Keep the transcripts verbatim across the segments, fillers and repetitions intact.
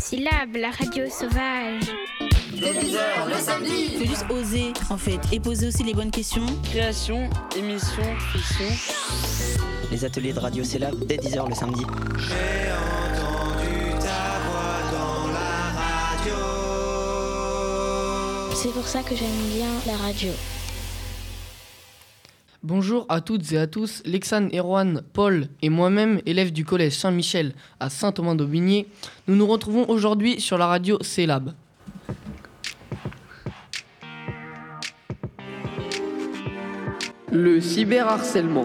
Syllabe, la radio sauvage. Dès dix heures le samedi. Faut juste oser en fait et poser aussi les bonnes questions. Création, émission, fiction. Les ateliers de radio Syllabe dès dix heures le samedi. J'ai entendu ta voix dans la radio. C'est pour ça que j'aime bien la radio. Bonjour à toutes et à tous, Lexane, Erwan, Paul et moi-même, élèves du collège Saint-Michel à Saint-Thomas-d'Aubigné, nous nous retrouvons aujourd'hui sur la radio Syllabe. Le cyberharcèlement.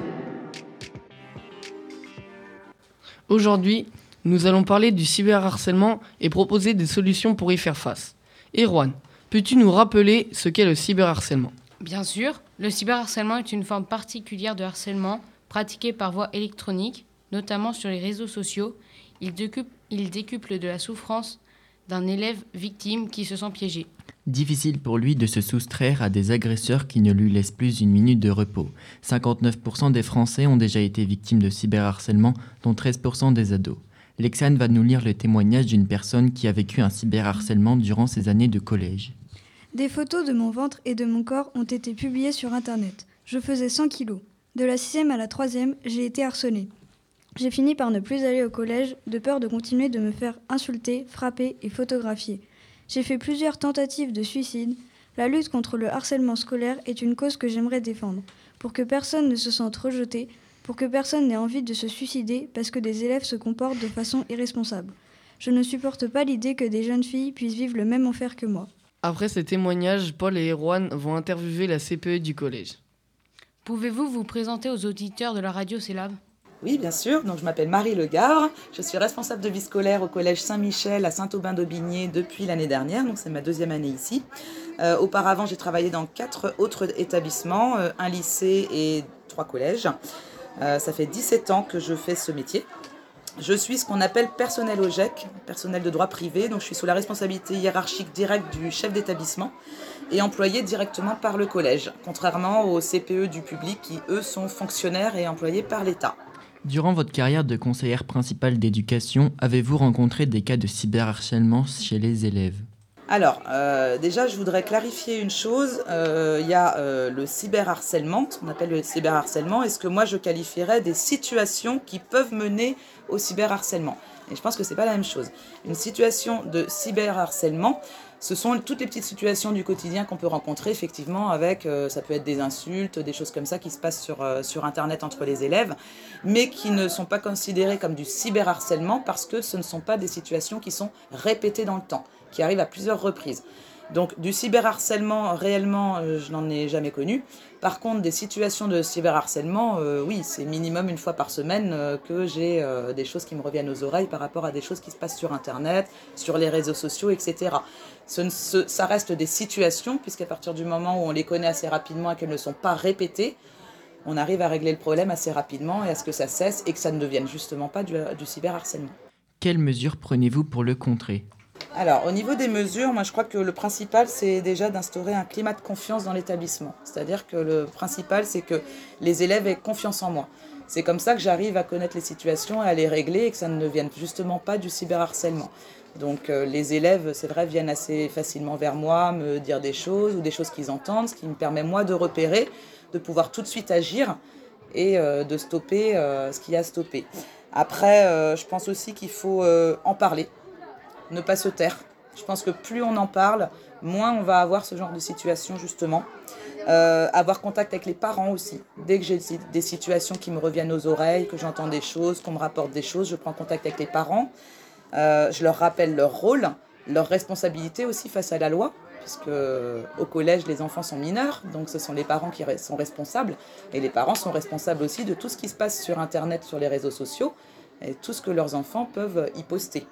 Aujourd'hui, nous allons parler du cyberharcèlement et proposer des solutions pour y faire face. Erwan, peux-tu nous rappeler ce qu'est le cyberharcèlement ? Bien sûr, le cyberharcèlement est une forme particulière de harcèlement pratiqué par voie électronique, notamment sur les réseaux sociaux. Il décuple, il décuple de la souffrance d'un élève victime qui se sent piégé. Difficile pour lui de se soustraire à des agresseurs qui ne lui laissent plus une minute de repos. cinquante-neuf pour cent des Français ont déjà été victimes de cyberharcèlement, dont treize pour cent des ados. Lexane va nous lire le témoignage d'une personne qui a vécu un cyberharcèlement durant ses années de collège. Des photos de mon ventre et de mon corps ont été publiées sur Internet. Je faisais cent kilos. De la sixième à la troisième, j'ai été harcelée. J'ai fini par ne plus aller au collège, de peur de continuer de me faire insulter, frapper et photographier. J'ai fait plusieurs tentatives de suicide. La lutte contre le harcèlement scolaire est une cause que j'aimerais défendre, pour que personne ne se sente rejeté, pour que personne n'ait envie de se suicider parce que des élèves se comportent de façon irresponsable. Je ne supporte pas l'idée que des jeunes filles puissent vivre le même enfer que moi. Après ces témoignages, Paul et Erwan vont interviewer la C P E du collège. Pouvez-vous vous présenter aux auditeurs de la radio Syllabe ? Oui, bien sûr. Donc, je m'appelle Marie Legare. Je suis responsable de vie scolaire au collège Saint-Michel à Saint-Aubin-d'Aubigné depuis l'année dernière. Donc, c'est ma deuxième année ici. Euh, auparavant, j'ai travaillé dans quatre autres établissements, euh, un lycée et trois collèges. Euh, ça fait dix-sept ans que je fais ce métier. Je suis ce qu'on appelle personnel O G E C, personnel de droit privé. Donc, je suis sous la responsabilité hiérarchique directe du chef d'établissement et employé directement par le collège, contrairement aux C P E du public qui, eux, sont fonctionnaires et employés par l'État. Durant votre carrière de conseillère principale d'éducation, avez-vous rencontré des cas de cyberharcèlement chez les élèves ? Alors, euh, déjà, je voudrais clarifier une chose. Il euh, y a euh, le cyberharcèlement, ce qu'on appelle le cyberharcèlement, et ce que moi je qualifierais des situations qui peuvent mener au cyberharcèlement. Et je pense que c'est pas la même chose. Une situation de cyberharcèlement, ce sont toutes les petites situations du quotidien qu'on peut rencontrer, effectivement, avec, euh, ça peut être des insultes, des choses comme ça qui se passent sur, euh, sur Internet entre les élèves, mais qui ne sont pas considérées comme du cyberharcèlement parce que ce ne sont pas des situations qui sont répétées dans le temps, qui arrivent à plusieurs reprises. Donc du cyberharcèlement, réellement, euh, je n'en ai jamais connu. Par contre, des situations de cyberharcèlement, euh, oui, c'est minimum une fois par semaine euh, que j'ai euh, des choses qui me reviennent aux oreilles par rapport à des choses qui se passent sur Internet, sur les réseaux sociaux, et cetera. Ce ne, ce, ça reste des situations, puisqu'à partir du moment où on les connaît assez rapidement et qu'elles ne sont pas répétées, on arrive à régler le problème assez rapidement et à ce que ça cesse et que ça ne devienne justement pas du, du cyberharcèlement. Quelles mesures prenez-vous pour le contrer ? Alors, au niveau des mesures, moi je crois que le principal, c'est déjà d'instaurer un climat de confiance dans l'établissement. C'est-à-dire que le principal, c'est que les élèves aient confiance en moi. C'est comme ça que j'arrive à connaître les situations et à les régler et que ça ne devienne justement pas du cyberharcèlement. Donc euh, les élèves, c'est vrai, viennent assez facilement vers moi, me dire des choses ou des choses qu'ils entendent, ce qui me permet moi de repérer, de pouvoir tout de suite agir et euh, de stopper euh, ce qu'il y a à stopper. Après, euh, je pense aussi qu'il faut euh, en parler. Ne pas se taire. Je pense que plus on en parle, moins on va avoir ce genre de situation justement. Euh, avoir contact avec les parents aussi. Dès que j'ai des situations qui me reviennent aux oreilles, que j'entends des choses, qu'on me rapporte des choses, je prends contact avec les parents. Euh, je leur rappelle leur rôle, leur responsabilité aussi face à la loi, puisque au collège, les enfants sont mineurs, donc ce sont les parents qui sont responsables. Et les parents sont responsables aussi de tout ce qui se passe sur Internet, sur les réseaux sociaux, et tout ce que leurs enfants peuvent y poster.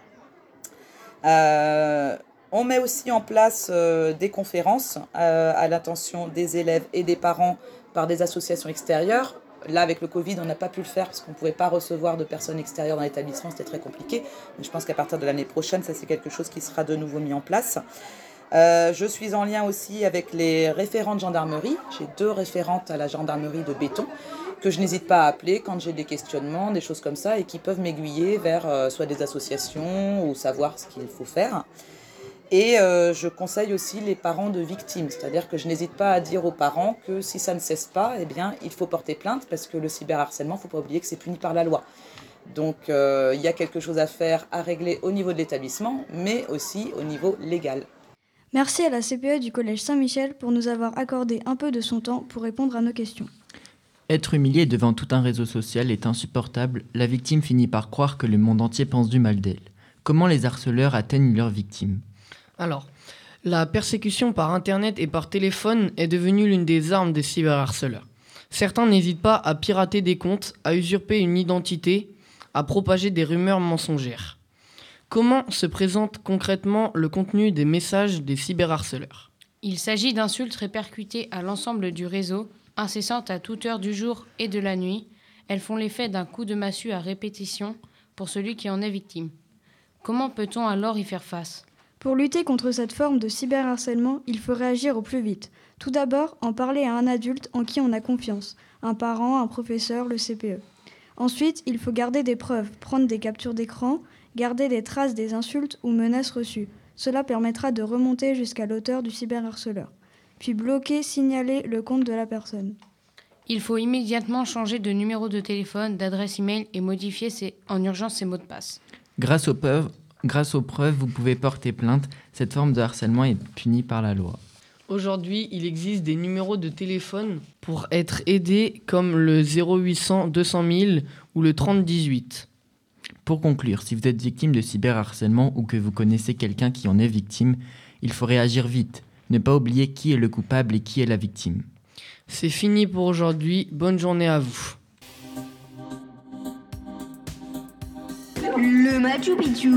Euh, on met aussi en place euh, des conférences euh, à l'attention des élèves et des parents par des associations extérieures. Là, avec le Covid, on n'a pas pu le faire parce qu'on ne pouvait pas recevoir de personnes extérieures dans l'établissement, c'était très compliqué. Mais je pense qu'à partir de l'année prochaine, ça c'est quelque chose qui sera de nouveau mis en place. Euh, je suis en lien aussi avec les référents de gendarmerie. J'ai deux référentes à la gendarmerie de Béton que je n'hésite pas à appeler quand j'ai des questionnements, des choses comme ça, et qui peuvent m'aiguiller vers euh, soit des associations ou savoir ce qu'il faut faire. Et euh, je conseille aussi les parents de victimes, c'est-à-dire que je n'hésite pas à dire aux parents que si ça ne cesse pas, eh bien, il faut porter plainte, parce que le cyberharcèlement, il ne faut pas oublier que c'est puni par la loi. Donc euh, il y a quelque chose à faire, à régler au niveau de l'établissement, mais aussi au niveau légal. Merci à la C P E du Collège Saint-Michel pour nous avoir accordé un peu de son temps pour répondre à nos questions. Être humilié devant tout un réseau social est insupportable. La victime finit par croire que le monde entier pense du mal d'elle. Comment les harceleurs atteignent leurs victimes ? Alors, la persécution par Internet et par téléphone est devenue l'une des armes des cyberharceleurs. Certains n'hésitent pas à pirater des comptes, à usurper une identité, à propager des rumeurs mensongères. Comment se présente concrètement le contenu des messages des cyberharceleurs ? Il s'agit d'insultes répercutées à l'ensemble du réseau, incessantes à toute heure du jour et de la nuit. Elles font l'effet d'un coup de massue à répétition pour celui qui en est victime. Comment peut-on alors y faire face ? Pour lutter contre cette forme de cyberharcèlement, il faut réagir au plus vite. Tout d'abord, en parler à un adulte en qui on a confiance, un parent, un professeur, le C P E. Ensuite, il faut garder des preuves, prendre des captures d'écran, garder des traces des insultes ou menaces reçues. Cela permettra de remonter jusqu'à l'auteur du cyberharceleur. Puis bloquer, signaler le compte de la personne. Il faut immédiatement changer de numéro de téléphone, d'adresse email et modifier ses, en urgence ses mots de passe. Grâce aux preuves, grâce aux preuves, vous pouvez porter plainte. Cette forme de harcèlement est punie par la loi. Aujourd'hui, il existe des numéros de téléphone pour être aidé comme le zéro huit cents deux cent mille ou le trente dix-huit. Pour conclure, si vous êtes victime de cyberharcèlement ou que vous connaissez quelqu'un qui en est victime, il faut réagir vite. Ne pas oublier qui est le coupable et qui est la victime. C'est fini pour aujourd'hui. Bonne journée à vous. Le Machu Picchu.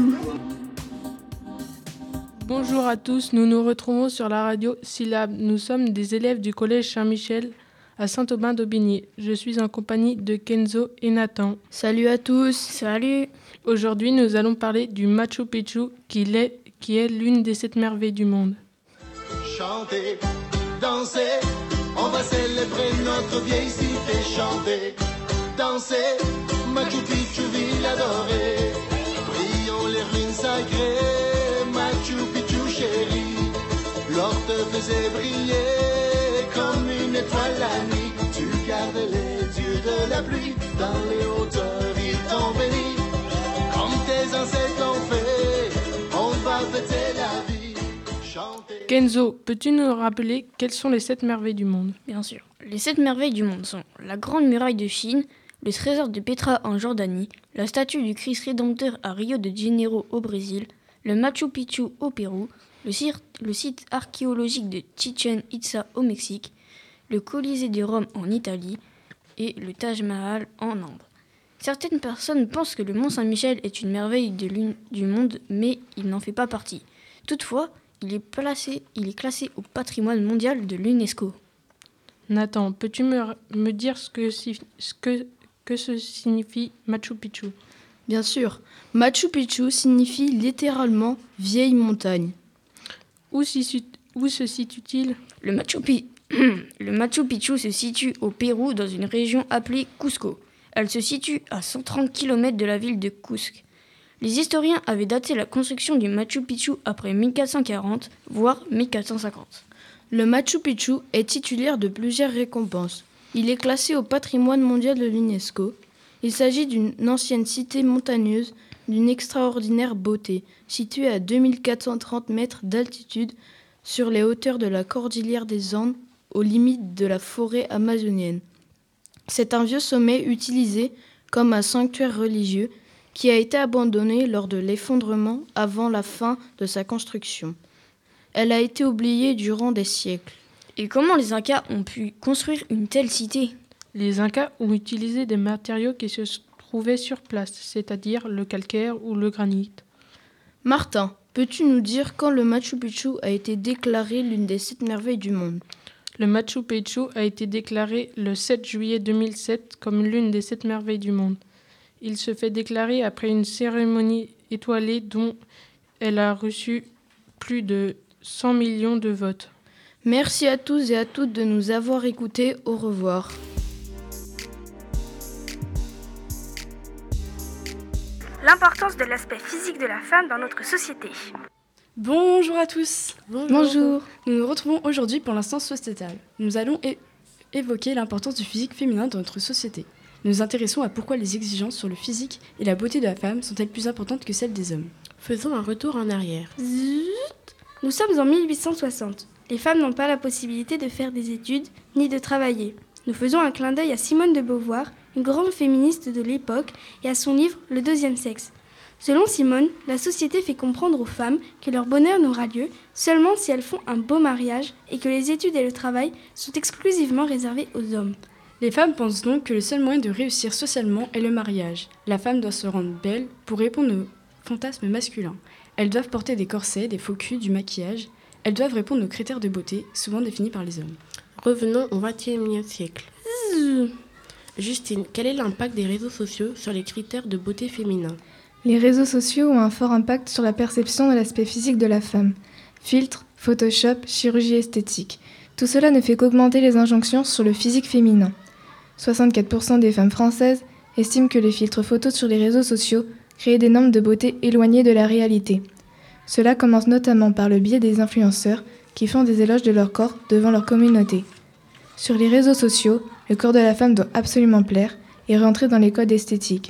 Bonjour à tous, nous nous retrouvons sur la radio Syllab. Nous sommes des élèves du collège Saint-Michel à Saint-Aubin-d'Aubigné. Je suis en compagnie de Kenzo et Nathan. Salut à tous. Salut. Aujourd'hui, nous allons parler du Machu Picchu qui est, qui est l'une des sept merveilles du monde. Chanter, danser, on va célébrer notre vieille cité. Chanter, danser, Machu Picchu, ville adorée. Brillons les ruines sacrées, Machu Picchu chérie. L'or te faisait briller comme une étoile la nuit. Tu gardais les dieux de la pluie, dans les hauteurs ils t'ont béni. Comme tes ancêtres l'ont fait, on va fêter la vie. Kenzo, peux-tu nous rappeler quelles sont les sept merveilles du monde ? Bien sûr. Les sept merveilles du monde sont la Grande Muraille de Chine, le trésor de Petra en Jordanie, la statue du Christ Rédempteur à Rio de Janeiro au Brésil, le Machu Picchu au Pérou, le, cir- le site archéologique de Chichen Itza au Mexique, le Colisée de Rome en Italie et le Taj Mahal en Inde. Certaines personnes pensent que le Mont Saint-Michel est une merveille de l'une du monde, mais il n'en fait pas partie. Toutefois, il est, placé, il est classé au patrimoine mondial de l'UNESCO. Nathan, peux-tu me, me dire ce que, ce que, que ce signifie Machu Picchu ? Bien sûr. Machu Picchu signifie littéralement « vieille montagne ». Où, si, où se situe-t-il ? Le Machu, Pi... Le Machu Picchu se situe au Pérou dans une région appelée Cusco. Elle se situe à cent trente kilomètres de la ville de Cusco. Les historiens avaient daté la construction du Machu Picchu après mille quatre cent quarante, voire mille quatre cent cinquante. Le Machu Picchu est titulaire de plusieurs récompenses. Il est classé au patrimoine mondial de l'UNESCO. Il s'agit d'une ancienne cité montagneuse d'une extraordinaire beauté, située à deux mille quatre cent trente mètres d'altitude sur les hauteurs de la cordillère des Andes, aux limites de la forêt amazonienne. C'est un vieux sommet utilisé comme un sanctuaire religieux qui a été abandonnée lors de l'effondrement avant la fin de sa construction. Elle a été oubliée durant des siècles. Et comment les Incas ont pu construire une telle cité ? Les Incas ont utilisé des matériaux qui se trouvaient sur place, c'est-à-dire le calcaire ou le granit. Martin, peux-tu nous dire quand le Machu Picchu a été déclaré l'une des sept merveilles du monde ? Le Machu Picchu a été déclaré le sept juillet deux mille sept comme l'une des sept merveilles du monde. Il se fait déclarer après une cérémonie étoilée dont elle a reçu plus de cent millions de votes. Merci à tous et à toutes de nous avoir écoutés. Au revoir. l'importance de l'aspect physique de la femme dans notre société. Bonjour à tous. Bonjour. Bonjour. Nous nous retrouvons aujourd'hui pour l'instant sociétal. Nous allons é- évoquer l'importance du physique féminin dans notre société. Nous nous intéressons à pourquoi les exigences sur le physique et la beauté de la femme sont-elles plus importantes que celles des hommes. Faisons un retour en arrière. Zut. Nous sommes en mille huit cent soixante. Les femmes n'ont pas la possibilité de faire des études ni de travailler. Nous faisons un clin d'œil à Simone de Beauvoir, une grande féministe de l'époque, et à son livre « Le deuxième sexe ». Selon Simone, la société fait comprendre aux femmes que leur bonheur n'aura lieu seulement si elles font un beau mariage et que les études et le travail sont exclusivement réservés aux hommes. Les femmes pensent donc que le seul moyen de réussir socialement est le mariage. La femme doit se rendre belle pour répondre aux fantasmes masculins. Elles doivent porter des corsets, des faux culs, du maquillage. Elles doivent répondre aux critères de beauté, souvent définis par les hommes. Revenons au vingt et unième siècle. Zzz. Justine, quel est l'impact des réseaux sociaux sur les critères de beauté féminin ? Les réseaux sociaux ont un fort impact sur la perception de l'aspect physique de la femme. Filtres, Photoshop, chirurgie esthétique. Tout cela ne fait qu'augmenter les injonctions sur le physique féminin. soixante-quatre pour cent des femmes françaises estiment que les filtres photos sur les réseaux sociaux créent des normes de beauté éloignées de la réalité. Cela commence notamment par le biais des influenceurs qui font des éloges de leur corps devant leur communauté. Sur les réseaux sociaux, le corps de la femme doit absolument plaire et rentrer dans les codes esthétiques.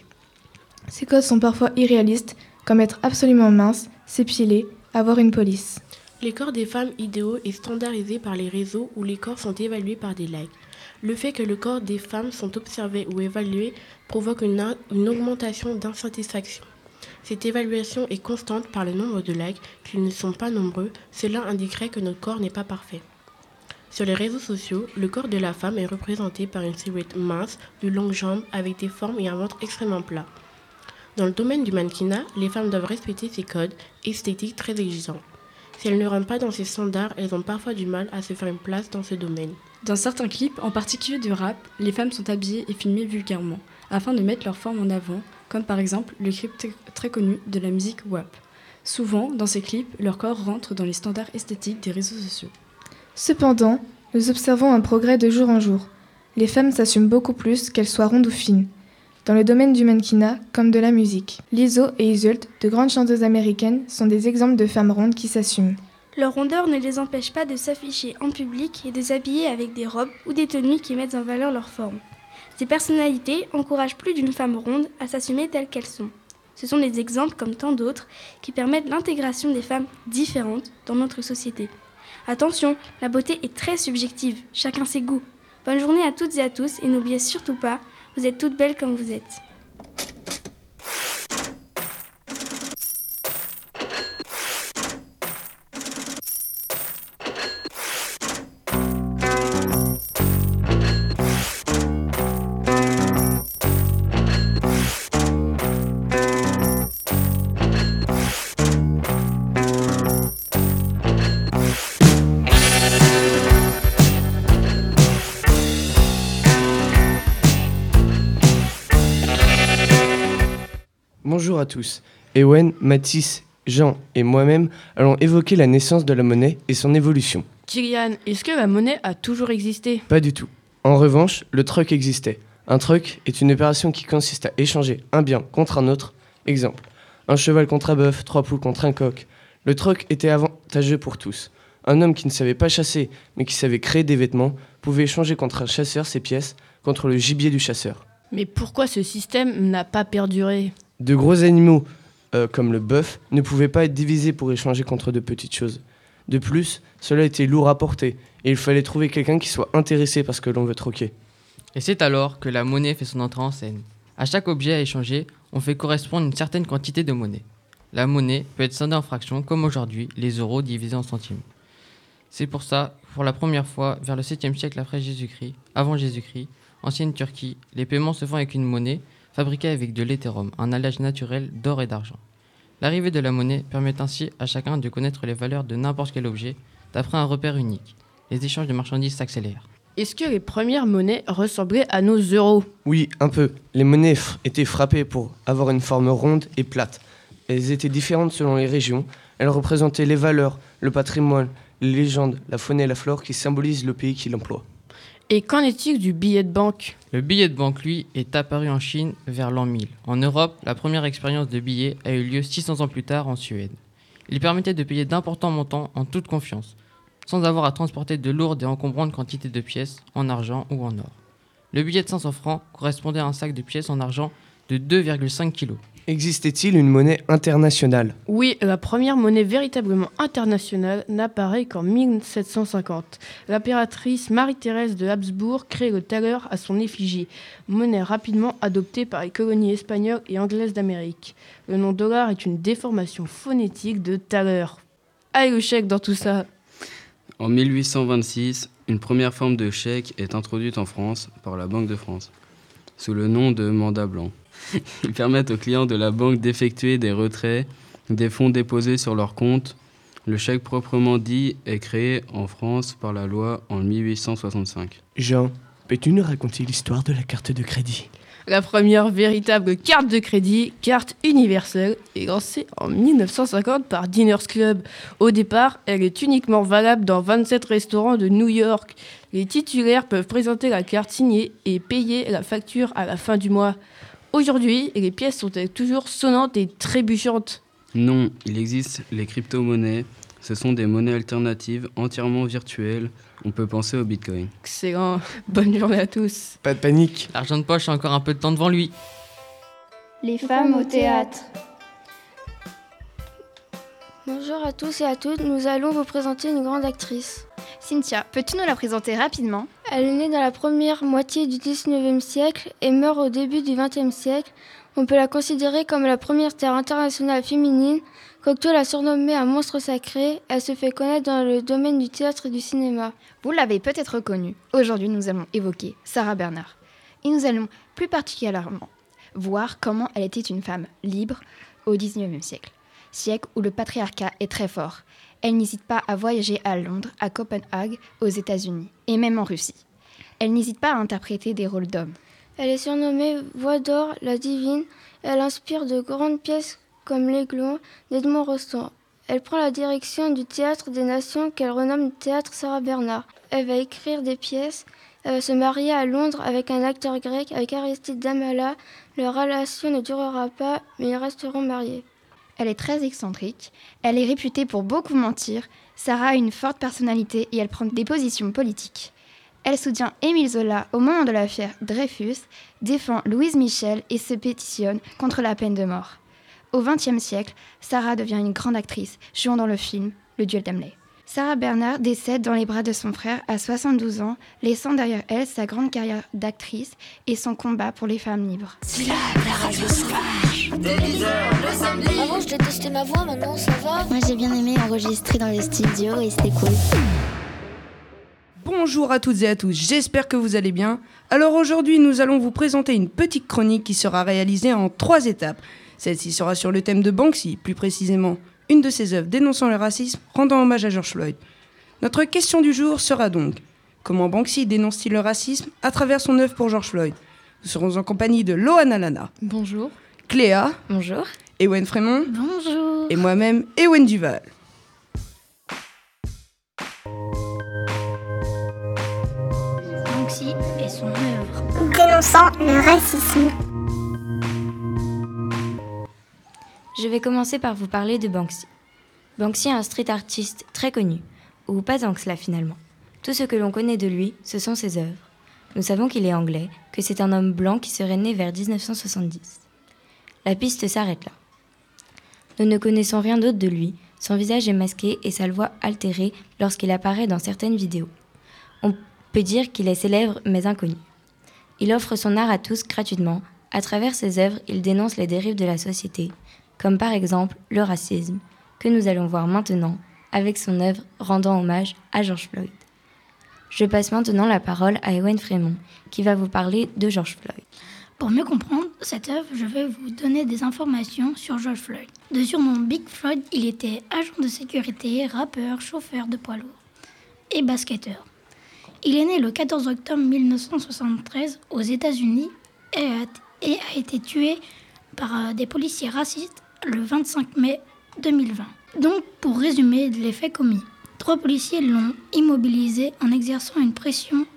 Ces codes sont parfois irréalistes, comme être absolument mince, s'épiler, avoir une police. Les corps des femmes idéaux est standardisé par les réseaux où les corps sont évalués par des likes. Le fait que le corps des femmes sont observés ou évalués provoque une, une augmentation d'insatisfaction. Cette évaluation est constante par le nombre de likes, qu'ils ne sont pas nombreux, cela indiquerait que notre corps n'est pas parfait. Sur les réseaux sociaux, le corps de la femme est représenté par une silhouette mince, de longues jambes, avec des formes et un ventre extrêmement plat. Dans le domaine du mannequinat, les femmes doivent respecter ces codes esthétiques très exigeants. Si elles ne rentrent pas dans ces standards, elles ont parfois du mal à se faire une place dans ce domaine. Dans certains clips, en particulier de rap, les femmes sont habillées et filmées vulgairement, afin de mettre leur forme en avant, comme par exemple le clip t- très connu de la musique W A P. Souvent, dans ces clips, leur corps rentre dans les standards esthétiques des réseaux sociaux. Cependant, nous observons un progrès de jour en jour. Les femmes s'assument beaucoup plus, qu'elles soient rondes ou fines. Dans le domaine du mannequinat, comme de la musique. Lizzo et Iseult, de grandes chanteuses américaines, sont des exemples de femmes rondes qui s'assument. Leur rondeur ne les empêche pas de s'afficher en public et de s'habiller avec des robes ou des tenues qui mettent en valeur leur forme. Ces personnalités encouragent plus d'une femme ronde à s'assumer telles qu'elles sont. Ce sont des exemples comme tant d'autres qui permettent l'intégration des femmes différentes dans notre société. Attention, la beauté est très subjective, chacun ses goûts. Bonne journée à toutes et à tous et n'oubliez surtout pas, vous êtes toutes belles comme vous êtes. Bonjour à tous. Ewen, Mathis, Jean et moi-même allons évoquer la naissance de la monnaie et son évolution. Kylian, est-ce que la monnaie a toujours existé ? Pas du tout. En revanche, le truc existait. Un truc est une opération qui consiste à échanger un bien contre un autre. Exemple, un cheval contre un bœuf, trois poules contre un coq. Le truc était avantageux pour tous. Un homme qui ne savait pas chasser, mais qui savait créer des vêtements, pouvait échanger contre un chasseur ses pièces contre le gibier du chasseur. Mais pourquoi ce système n'a pas perduré ? De gros animaux, euh, comme le bœuf, ne pouvaient pas être divisés pour échanger contre de petites choses. De plus, cela était lourd à porter, et il fallait trouver quelqu'un qui soit intéressé par ce que l'on veut troquer. Et c'est alors que la monnaie fait son entrée en scène. À chaque objet à échanger, on fait correspondre une certaine quantité de monnaie. La monnaie peut être scindée en fractions, comme aujourd'hui, les euros divisés en centimes. C'est pour ça, pour la première fois, vers le septième siècle après Jésus-Christ, avant Jésus-Christ, ancienne Turquie, les paiements se font avec une monnaie fabriquée avec de l'éthérum, un alliage naturel d'or et d'argent. L'arrivée de la monnaie permet ainsi à chacun de connaître les valeurs de n'importe quel objet, d'après un repère unique. Les échanges de marchandises s'accélèrent. Est-ce que les premières monnaies ressemblaient à nos euros ? Oui, un peu. Les monnaies f- étaient frappées pour avoir une forme ronde et plate. Elles étaient différentes selon les régions. Elles représentaient les valeurs, le patrimoine, les légendes, la faune et la flore qui symbolisent le pays qui l'emploie. Et qu'en est-il du billet de banque ? Le billet de banque, lui, est apparu en Chine vers l'an mille. En Europe, la première expérience de billet a eu lieu six cents ans plus tard en Suède. Il permettait de payer d'importants montants en toute confiance, sans avoir à transporter de lourdes et encombrantes quantités de pièces en argent ou en or. Le billet de cinq cents francs correspondait à un sac de pièces en argent de deux virgule cinq kilos. Existait-il une monnaie internationale ? Oui, la première monnaie véritablement internationale n'apparaît qu'en mille sept cent cinquante. L'impératrice Marie-Thérèse de Habsbourg crée le thaler à son effigie, monnaie rapidement adoptée par les colonies espagnoles et anglaises d'Amérique. Le nom dollar est une déformation phonétique de thaler. Allez, le chèque dans tout ça. En mille huit cent vingt-six, une première forme de chèque est introduite en France par la Banque de France, sous le nom de mandat blanc. Ils permettent aux clients de la banque d'effectuer des retraits des fonds déposés sur leur compte. Le chèque proprement dit est créé en France par la loi en mille huit cent soixante-cinq. Jean, peux-tu nous raconter l'histoire de la carte de crédit ? La première véritable carte de crédit, carte universelle, est lancée en mille neuf cent cinquante par Diners Club. Au départ, elle est uniquement valable dans vingt-sept restaurants de New York. Les titulaires peuvent présenter la carte signée et payer la facture à la fin du mois. Aujourd'hui, les pièces sont-elles toujours sonnantes et trébuchantes ? Non, il existe les crypto-monnaies. Ce sont des monnaies alternatives entièrement virtuelles. On peut penser au Bitcoin. Excellent. Bonne journée à tous. Pas de panique. L'argent de poche a encore un peu de temps devant lui. Les femmes au théâtre. Bonjour à tous et à toutes, nous allons vous présenter une grande actrice. Cynthia, peux-tu nous la présenter rapidement ? Elle est née dans la première moitié du dix-neuvième siècle et meurt au début du vingtième siècle. On peut la considérer comme la première star internationale féminine. Cocteau l'a surnommée un monstre sacré. Elle se fait connaître dans le domaine du théâtre et du cinéma. Vous l'avez peut-être reconnue. Aujourd'hui, nous allons évoquer Sarah Bernhardt. Et nous allons plus particulièrement voir comment elle était une femme libre au dix-neuvième siècle. Siècle où le patriarcat est très fort. Elle n'hésite pas à voyager à Londres, à Copenhague, aux États-Unis et même en Russie. Elle n'hésite pas à interpréter des rôles d'hommes. Elle est surnommée Voix d'or, la divine. Elle inspire de grandes pièces comme L'Aiglon d'Edmond Rostand. Elle prend la direction du Théâtre des Nations qu'elle renomme Théâtre Sarah Bernhardt. Elle va écrire des pièces. Elle va se marier à Londres avec un acteur grec, avec Aristide Damala. Leur relation ne durera pas, mais ils resteront mariés. Elle est très excentrique, elle est réputée pour beaucoup mentir. Sarah a une forte personnalité et elle prend des positions politiques. Elle soutient Émile Zola au moment de l'affaire Dreyfus, défend Louise Michel et se pétitionne contre la peine de mort. Au vingtième siècle, Sarah devient une grande actrice, jouant dans le film Le Duel d'Hamlet. Sarah Bernhardt décède dans les bras de son frère à soixante-douze ans, laissant derrière elle sa grande carrière d'actrice et son combat pour les femmes libres. C'est la, la radio sauvage. Dès dix heures le samedi. Avant, je détestais ma voix, maintenant ça va. Moi, j'ai bien aimé enregistrer dans les studios et c'était cool. Bonjour à toutes et à tous, j'espère que vous allez bien. Alors aujourd'hui, nous allons vous présenter une petite chronique qui sera réalisée en trois étapes. Celle-ci sera sur le thème de Banksy, plus précisément une de ses œuvres dénonçant le racisme, rendant hommage à George Floyd. Notre question du jour sera donc: comment Banksy dénonce-t-il le racisme à travers son œuvre pour George Floyd ? Nous serons en compagnie de Loana Lana. Bonjour. Cléa. Bonjour. Ewen Frémont. Bonjour. Et moi-même, Ewen Duval. Banksy et son œuvre. Dénonçant le racisme. Je vais commencer par vous parler de Banksy. Banksy est un street artiste très connu, ou pas tant que cela finalement. Tout ce que l'on connaît de lui, ce sont ses œuvres. Nous savons qu'il est anglais, que c'est un homme blanc qui serait né vers dix-neuf cent soixante-dix. La piste s'arrête là. Nous ne connaissons rien d'autre de lui, son visage est masqué et sa voix altérée lorsqu'il apparaît dans certaines vidéos. On peut dire qu'il est célèbre mais inconnu. Il offre son art à tous gratuitement. À travers ses œuvres, il dénonce les dérives de la société, comme par exemple le racisme, que nous allons voir maintenant avec son œuvre rendant hommage à George Floyd. Je passe maintenant la parole à Ewen Frémont, qui va vous parler de George Floyd. Pour mieux comprendre cette œuvre, je vais vous donner des informations sur George Floyd. De surnom Big Floyd, il était agent de sécurité, rappeur, chauffeur de poids lourd et basketteur. Il est né le quatorze octobre mille neuf cent soixante-treize aux États-Unis et a, et a été tué par des policiers racistes le vingt-cinq mai deux mille vingt. Donc, pour résumer les faits commis, trois policiers l'ont immobilisé en exerçant une pression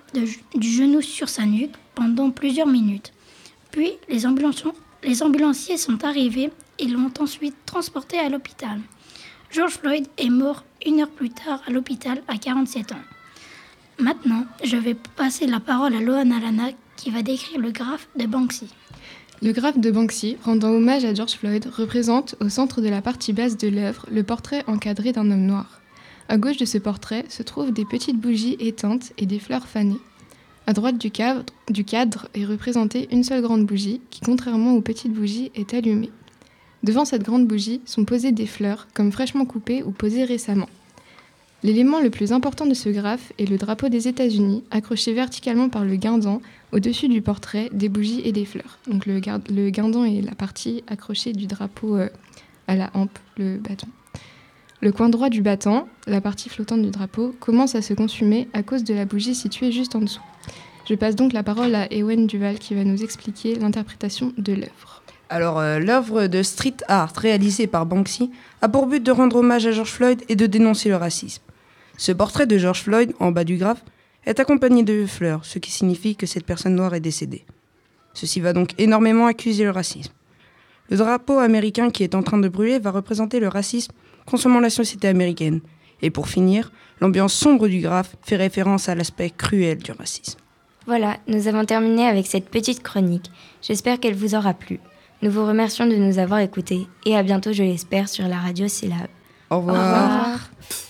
de, du genou sur sa nuque pendant plusieurs minutes. Puis les ambulanciers, les ambulanciers sont arrivés et l'ont ensuite transporté à l'hôpital. George Floyd est mort une heure plus tard à l'hôpital à quarante-sept ans. Maintenant, je vais passer la parole à Loana Lana qui va décrire le graphe de Banksy. Le graphe de Banksy, rendant hommage à George Floyd, représente au centre de la partie basse de l'œuvre le portrait encadré d'un homme noir. À gauche de ce portrait se trouvent des petites bougies éteintes et des fleurs fanées. À droite du cadre, du cadre est représentée une seule grande bougie qui, contrairement aux petites bougies, est allumée. Devant cette grande bougie sont posées des fleurs, comme fraîchement coupées ou posées récemment. L'élément le plus important de ce graphe est le drapeau des États-Unis, accroché verticalement par le guindant au-dessus du portrait, des bougies et des fleurs. Donc le, gar- le guindant est la partie accrochée du drapeau euh, à la hampe, le bâton. Le coin droit du battant, la partie flottante du drapeau, commence à se consumer à cause de la bougie située juste en dessous. Je passe donc la parole à Ewen Duval qui va nous expliquer l'interprétation de l'œuvre. Alors, euh, l'œuvre de street art réalisée par Banksy a pour but de rendre hommage à George Floyd et de dénoncer le racisme. Ce portrait de George Floyd, en bas du graphe, est accompagné de fleurs, ce qui signifie que cette personne noire est décédée. Ceci va donc énormément accuser le racisme. Le drapeau américain qui est en train de brûler va représenter le racisme consommant la société américaine. Et pour finir, l'ambiance sombre du graphe fait référence à l'aspect cruel du racisme. Voilà, nous avons terminé avec cette petite chronique. J'espère qu'elle vous aura plu. Nous vous remercions de nous avoir écoutés et à bientôt, je l'espère, sur la radio Syllabe. Au revoir. Au revoir.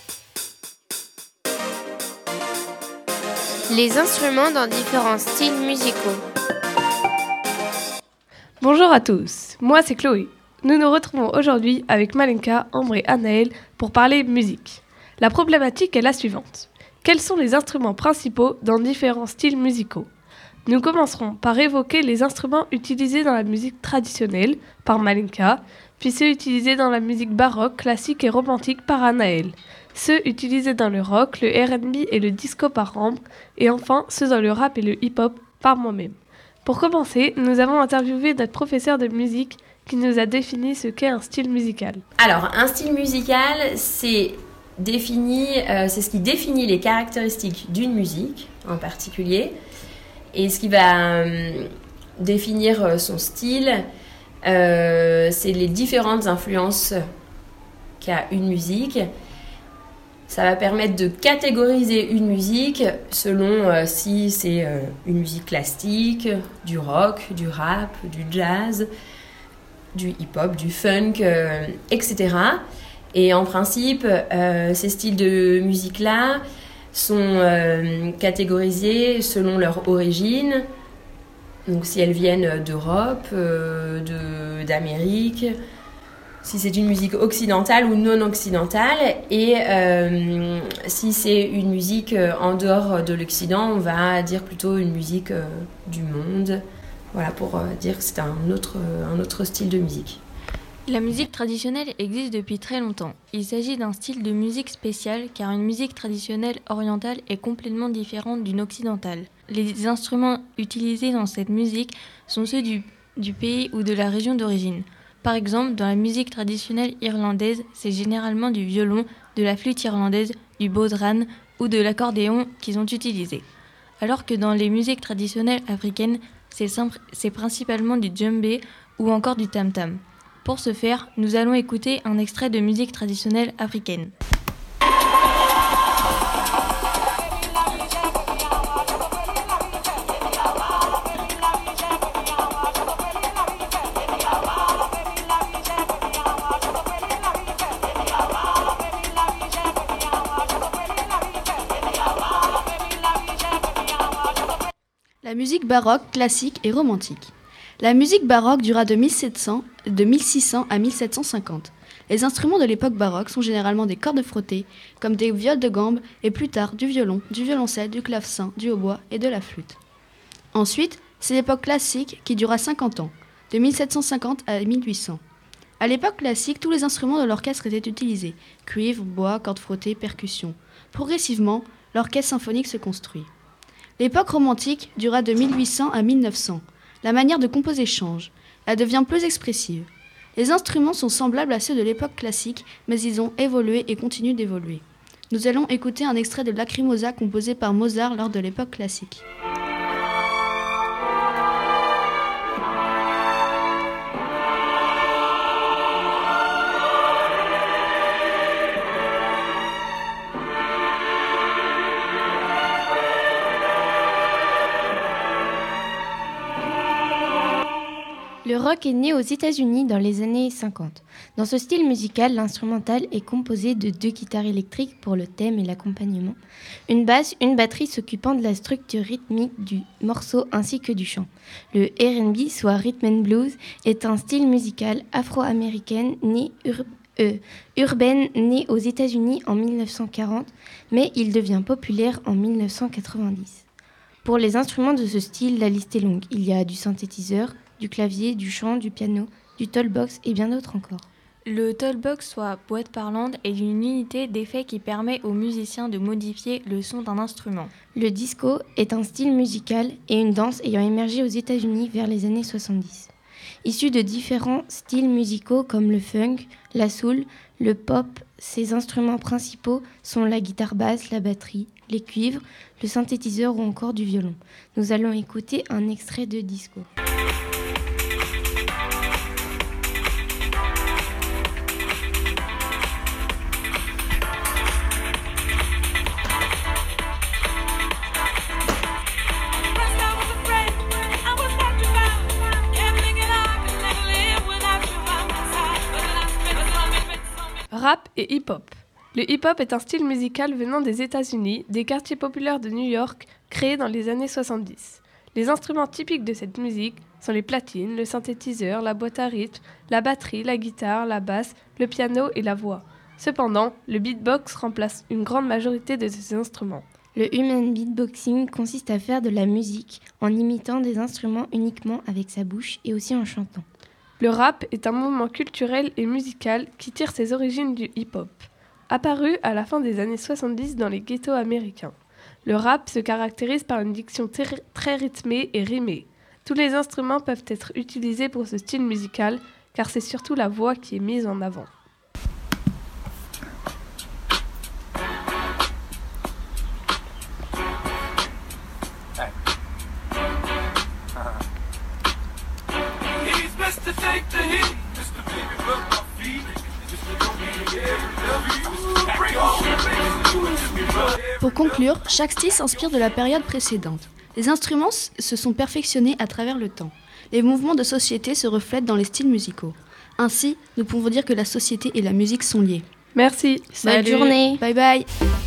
Les instruments dans différents styles musicaux. Bonjour à tous, moi c'est Chloé. Nous nous retrouvons aujourd'hui avec Malenka, Ambre et Anaël pour parler musique. La problématique est la suivante. Quels sont les instruments principaux dans différents styles musicaux ? Nous commencerons par évoquer les instruments utilisés dans la musique traditionnelle par Malenka, puis ceux utilisés dans la musique baroque, classique et romantique par Anaël, ceux utilisés dans le rock, le R and B et le disco par Ambre, et enfin ceux dans le rap et le hip-hop par moi-même. Pour commencer, nous avons interviewé notre professeur de musique qui nous a défini ce qu'est un style musical. Alors, un style musical, c'est, défini, euh, c'est ce qui définit les caractéristiques d'une musique en particulier. Et ce qui va euh, définir son style, euh, c'est les différentes influences qu'a une musique. Ça va permettre de catégoriser une musique selon euh, si c'est euh, une musique classique, du rock, du rap, du jazz, du hip-hop, du funk, euh, et cetera. Et en principe, euh, ces styles de musique-là sont euh, catégorisés selon leur origine. Donc si elles viennent d'Europe, euh, de, d'Amérique, si c'est une musique occidentale ou non occidentale, et euh, si c'est une musique en dehors de l'Occident, on va dire plutôt une musique euh, du monde. Voilà, pour euh, dire que c'est un autre, euh, un autre style de musique. La musique traditionnelle existe depuis très longtemps. Il s'agit d'un style de musique spécial car une musique traditionnelle orientale est complètement différente d'une occidentale. Les instruments utilisés dans cette musique sont ceux du, du pays ou de la région d'origine. Par exemple, dans la musique traditionnelle irlandaise, c'est généralement du violon, de la flûte irlandaise, du bodhrán ou de l'accordéon qui sont utilisés. Alors que dans les musiques traditionnelles africaines, c'est, simple, c'est principalement du djembé ou encore du tam-tam. Pour ce faire, nous allons écouter un extrait de musique traditionnelle africaine. La musique baroque, classique et romantique. La musique baroque dura de mille sept cents, de mille six cents à mille sept cent cinquante. Les instruments de l'époque baroque sont généralement des cordes frottées, comme des viols de gambe, et plus tard du violon, du violoncelle, du clavecin, du hautbois et de la flûte. Ensuite, c'est l'époque classique qui dura cinquante ans, de mille sept cent cinquante à mille huit cents. À l'époque classique, tous les instruments de l'orchestre étaient utilisés, cuivre, bois, cordes frottées, percussions. Progressivement, l'orchestre symphonique se construit. L'époque romantique dura de mille huit cents à mille neuf cents. La manière de composer change. Elle devient plus expressive. Les instruments sont semblables à ceux de l'époque classique, mais ils ont évolué et continuent d'évoluer. Nous allons écouter un extrait de Lacrimosa composé par Mozart lors de l'époque classique. Le rock est né aux États-Unis dans les années cinquante. Dans ce style musical, l'instrumental est composé de deux guitares électriques pour le thème et l'accompagnement, une basse, une batterie s'occupant de la structure rythmique du morceau ainsi que du chant. Le R and B, soit Rhythm and Blues, est un style musical afro-américain né ur- euh, urbaine né aux États-Unis en mille neuf cent quarante, mais il devient populaire en mille neuf cent quatre-vingt-dix. Pour les instruments de ce style, la liste est longue. Il y a du synthétiseur, du clavier, du chant, du piano, du tollbox et bien d'autres encore. Le tollbox, soit boîte parlante, est une unité d'effet qui permet aux musiciens de modifier le son d'un instrument. Le disco est un style musical et une danse ayant émergé aux États-Unis vers les années soixante-dix. Issu de différents styles musicaux comme le funk, la soul, le pop, ses instruments principaux sont la guitare basse, la batterie, les cuivres, le synthétiseur ou encore du violon. Nous allons écouter un extrait de disco. Rap et hip-hop. Le hip-hop est un style musical venant des États-Unis, des quartiers populaires de New York, créé dans les années soixante-dix. Les instruments typiques de cette musique sont les platines, le synthétiseur, la boîte à rythme, la batterie, la guitare, la basse, le piano et la voix. Cependant, le beatbox remplace une grande majorité de ces instruments. Le human beatboxing consiste à faire de la musique en imitant des instruments uniquement avec sa bouche et aussi en chantant. Le rap est un mouvement culturel et musical qui tire ses origines du hip-hop. Apparu à la fin des années soixante-dix dans les ghettos américains. Le rap se caractérise par une diction ter- très rythmée et rimée. Tous les instruments peuvent être utilisés pour ce style musical, car c'est surtout la voix qui est mise en avant. Pour conclure, chaque style s'inspire de la période précédente. Les instruments s- se sont perfectionnés à travers le temps. Les mouvements de société se reflètent dans les styles musicaux. Ainsi, nous pouvons dire que la société et la musique sont liées. Merci. Bonne journée. Bye bye.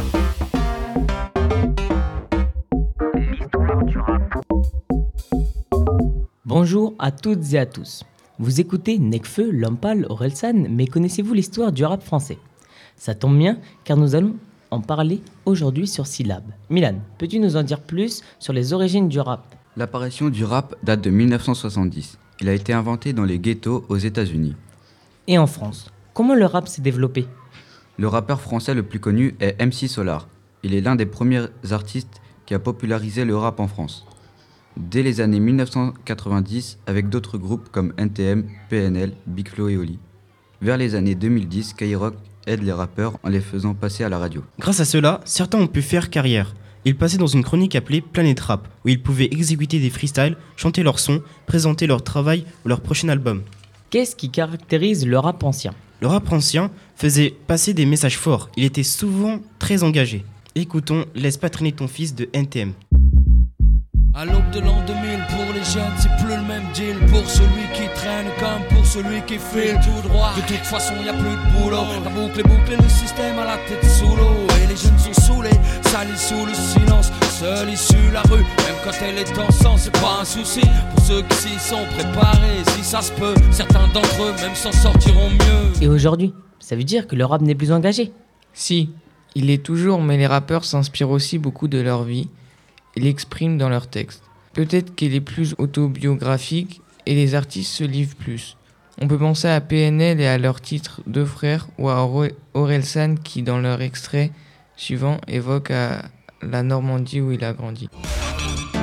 Bonjour à toutes et à tous. Vous écoutez Nekfeu, Lampal, Orelsan, mais connaissez-vous l'histoire du rap français ? Ça tombe bien, car nous allons en parler aujourd'hui sur Syllab. Milan, peux-tu nous en dire plus sur les origines du rap ? L'apparition du rap date de mille neuf cent soixante-dix. Il a été inventé dans les ghettos aux États-Unis. Et en France, comment le rap s'est développé ? Le rappeur français le plus connu est M C Solar. Il est l'un des premiers artistes qui a popularisé le rap en France. Dès les années mille neuf cent quatre-vingt-dix, avec d'autres groupes comme N T M, P N L, Big Flo et Oli. Vers les années deux mille dix, Skyrock aide les rappeurs en les faisant passer à la radio. Grâce à cela, certains ont pu faire carrière. Ils passaient dans une chronique appelée Planète Rap, où ils pouvaient exécuter des freestyles, chanter leurs sons, présenter leur travail ou leur prochain album. Qu'est-ce qui caractérise le rap ancien ? Le rap ancien faisait passer des messages forts. Il était souvent très engagé. Écoutons Laisse pas traîner ton fils de N T M. À l'aube de l'an deux mille, pour les jeunes, c'est plus le même deal. Pour celui qui traîne comme pour celui qui file tout droit. De toute façon, y a plus de boulot. La boucle est bouclée, le système à la tête sous l'eau. Et les jeunes sont saoulés, salis sous le silence. Seule issue la rue, même quand elle est en sang, c'est pas un souci. Pour ceux qui s'y sont préparés, si ça se peut, certains d'entre eux même s'en sortiront mieux. Et aujourd'hui, ça veut dire que le rap n'est plus engagé ? Si, il l'est toujours, mais les rappeurs s'inspirent aussi beaucoup de leur vie et l'expriment dans leurs textes. Peut-être qu'il est plus autobiographique et les artistes se livrent plus. On peut penser à P N L et à leur titre Deux frères ou à Orelsan qui, dans leur extrait suivant, évoque à la Normandie où il a grandi.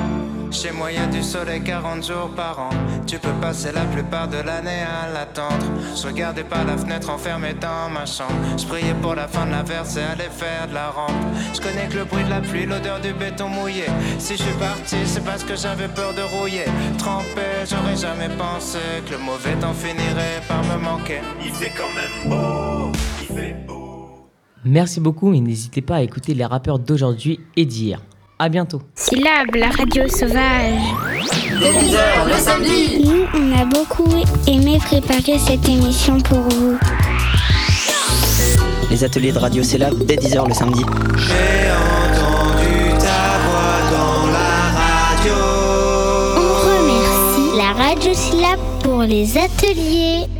Chez moi y'a du soleil quarante jours par an. Tu peux passer la plupart de l'année à l'attendre. Je regardais par la fenêtre enfermé dans ma chambre. Je priais pour la fin de la verse et aller faire de la rampe. Je connais que le bruit de la pluie, l'odeur du béton mouillé. Si je suis parti c'est parce que j'avais peur de rouiller. Trempé, j'aurais jamais pensé que le mauvais temps finirait par me manquer. Il fait quand même beau, il fait beau. Merci beaucoup et n'hésitez pas à écouter les rappeurs d'aujourd'hui et d'hier. À bientôt. Syllabe, la radio sauvage. Dès dix heures le samedi. Nous, on a beaucoup aimé préparer cette émission pour vous. Les ateliers de radio Syllabe dès dix heures le samedi. J'ai entendu ta voix dans la radio. On remercie la radio Syllabe pour les ateliers.